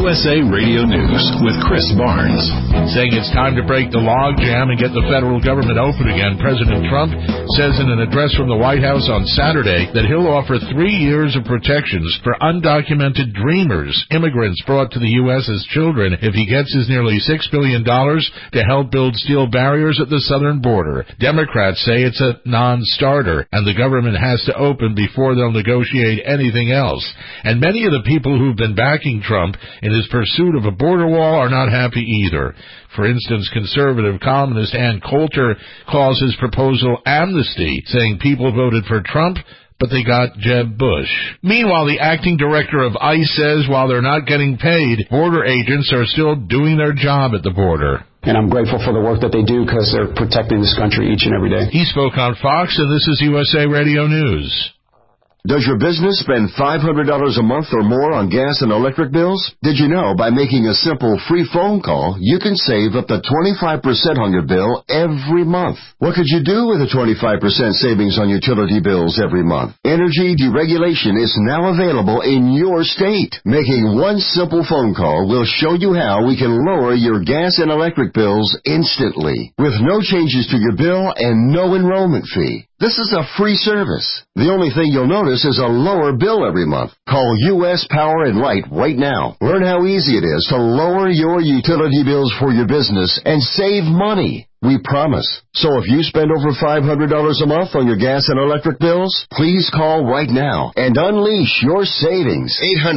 USA Radio News with Chris Barnes. Saying it's time to break the logjam and get the federal government open again, President Trump says in an address from the White House on Saturday that he'll offer 3 years of protections for undocumented dreamers, immigrants brought to the U.S. as children, if he gets his nearly $6 billion to help build steel barriers at the southern border. Democrats say it's a non-starter, and the government has to open before they'll negotiate anything else. And many of the people who've been backing Trump in his pursuit of a border wall are not happy either. For instance, conservative columnist Ann Coulter calls his proposal amnesty, saying people voted for Trump, but they got Jeb Bush. Meanwhile, the acting director of ICE says while they're not getting paid, border agents are still doing their job at the border. And I'm grateful for the work that they do because they're protecting this country each and every day. He spoke on Fox, and this is USA Radio News. Does your business spend $500 a month or more on gas and electric bills? Did you know by making a simple free phone call, you can save up to 25% on your bill every month? What could you do with a 25% savings on utility bills every month? Energy deregulation is now available in your state. Making one simple phone call will show you how we can lower your gas and electric bills instantly, with no changes to your bill and no enrollment fee. This is a free service. The only thing you'll notice is a lower bill every month. Call U.S. Power and Light right now. Learn how easy it is to lower your utility bills for your business and save money. We promise. So if you spend over $500 a month on your gas and electric bills, please call right now and unleash your savings.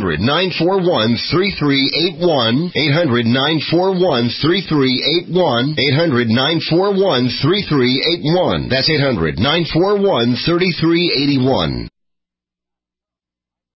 800-941-3381. 800-941-3381. 800-941-3381. That's 800-941-3381.